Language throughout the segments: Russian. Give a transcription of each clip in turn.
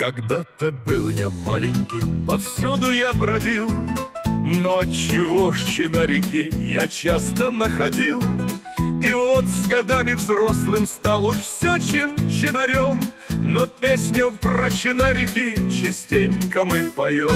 Когда-то был я маленький, повсюду я бродил, но отчего ж чинарики я часто находил. И вот с годами взрослым стал уж все чинарем, но песню про чинарики частенько мы поем.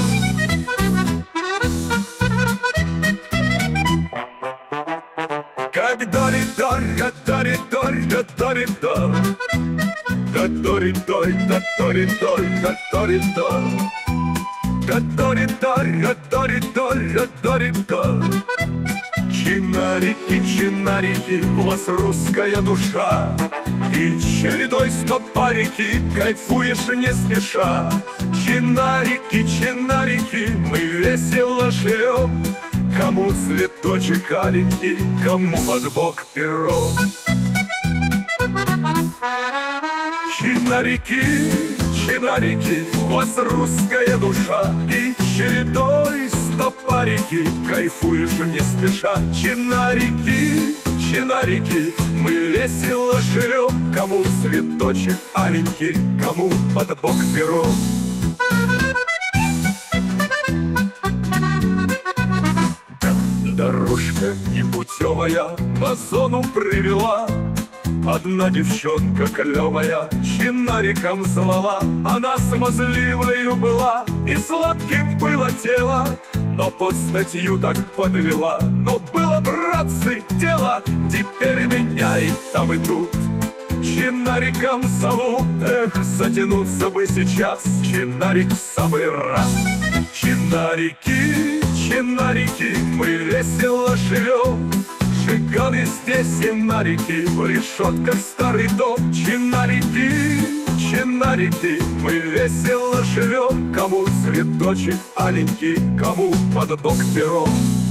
Гадори-дор, гадори-дор, гадори-дор, гадори-дор, гадори-дор, гадори-дор, гадори-дор, гадори-дор, гадори-дор. Чинарики, чинарики, у вас русская душа, и чередой стопарики кайфуешь не спеша. Чинарики, чинарики, мы весело живем, кому цветочек аленький, кому под бок перо. Чинарики, чинарики, у вас русская душа, и чередой стопарики кайфуешь не спеша. Чинарики, чинарики, мы весело живем, кому цветочек аленький, кому под бок перо. Дорожка непутевая по зону привела. Одна девчонка клевая чинариком звала. Она смазливою была и сладким было тело, но под статью так подвела. Но было, братцы, дело, теперь меня и там и тут чинариком зовут. Эх, затянуться бы сейчас чинарик в самый раз. Чинарики, чинарики, мы весело живем, жиганы здесь и нарики, в решетках старый дом. Чинарики, чинарики, мы весело живем, кому цветочек аленький, кому под бок перо.